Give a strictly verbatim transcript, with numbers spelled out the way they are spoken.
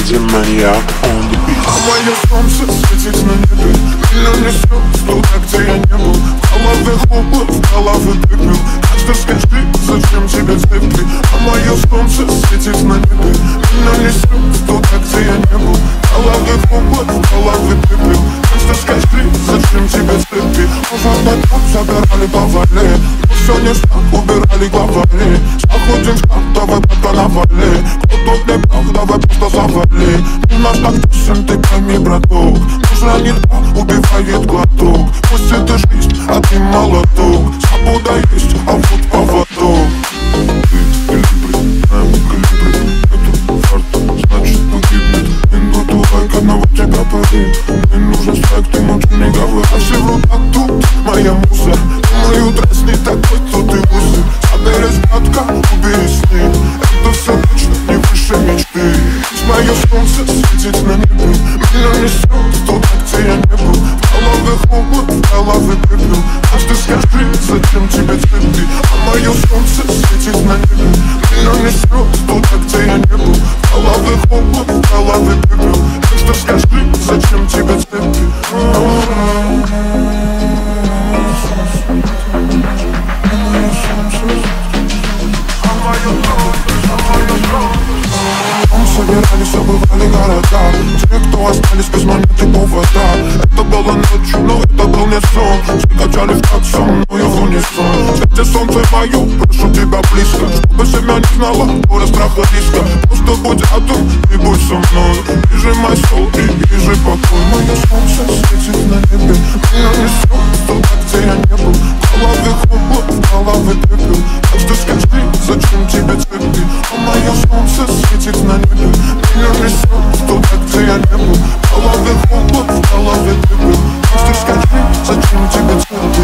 Eddie Maniac on the beat. А мое солнце светит на небе, меня несет туда, где я не был. В голове хлопот, в голове пепел. Как ты скажи, зачем тебе цепи? А мое солнце светит на небе, меня несет туда, где я не был. В голове хлопот, в голове пепел. Как ты скажи, зачем тебе цепи? Уже потом забирали по вале, но все не так, убирали главари. Заходим в шкаф, давай пока навали. Кто тут не прав, давай просто завали. У нас так песен, ты пойми, браток. Нужно не так, убивает глоток. Пусть это жизнь, а ты молоток. Свобода есть, а вот поводок. Ты калибри, знаем калибри. Это фарт, значит погибнет. Минуту лайк, одного тебя парит. Мне нужен страйк, ты ночью не говори. А все вот так тут, моя муза. Думаю, дресс не такой, кто ты узы. Заберись, братка, убери сны. Это все вечно, не выше мечты. Мое солнце светит на небе, меня несет туда, где я не был. В голове хлопот, в голове пепел. А ты скажи, зачем тебе цветы? А мое солнце светит на небе, меня несет туда, где я не был. В голове хлопот, в голове пепел. А ты скажи, зачем тебе цветы? Собирались, обывали города. Те, кто остались без монеты повода. Это было ночью, но это был не сон. Все качали в такт со мною в унисон. Свети солнце мое, прошу тебя близко. Чтобы семья не знала горя, страха, риска. Просто будь рядом и будь со мной. Бежи мой сол и бежи покой. Мое солнце светит на небе, меня несет туда, где я не был. В голове хлопот, в голове пепел. Так что скажи, зачем тебе цепи? А мое солнце светит на небе, меня несет туда, где я не был. В голове хлопот, в голове пепел. Так что скажи, зачем тебе цепи?